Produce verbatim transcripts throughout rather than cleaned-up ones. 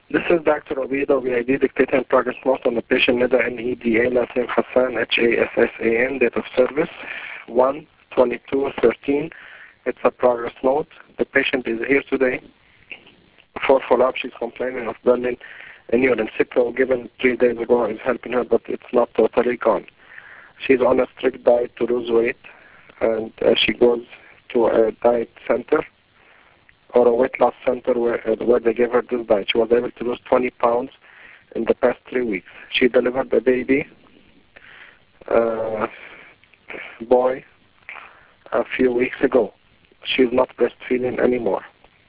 This is Doctor Obida, V I D, dictating progress note on the patient Nida, N E D A, last name Hassan, H A S S A N, date of service one twenty-two thirteen. It's a progress note. The patient is here today. For follow-up, she's complaining of burning in urine. Cipro given three days ago is helping her, but it's not totally gone. She's on a strict diet to lose weight, and uh, she goes to a diet center or a weight loss center where, uh, where they gave her this diet. She was able to lose twenty pounds in the past three weeks. She delivered a baby uh, boy a few weeks ago. She's not breastfeeding anymore.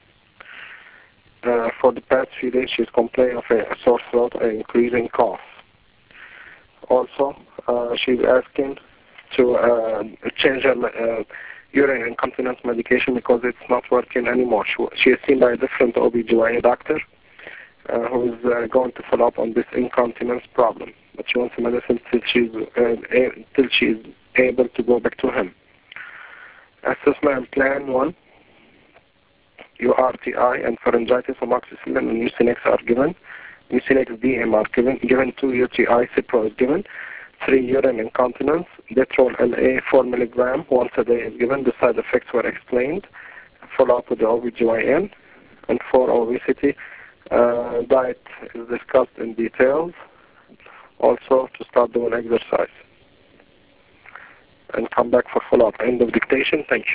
Uh, for the past few days, she's complaining of a sore throat and increasing cough. Also, uh, she's asking to uh, change her uh, urine incontinence medication because it's not working anymore. She, she is seen by a different O B G Y N doctor uh, who is uh, going to follow up on this incontinence problem. But she wants the medicine till she's, uh, a, till she's able to go back to him. Assessment plan one. U R T I and pharyngitis, amoxicillin and Mucinex are given. Mucinex D M are given. Given two U T I, Cipro is given. Three urine incontinence. Detrol L A four milligram once a day is given. The side effects were explained. Follow up with the O B G Y N. And for obesity, uh, diet is discussed in details. Also to start doing exercise. And come back for follow up. End of dictation. Thank you.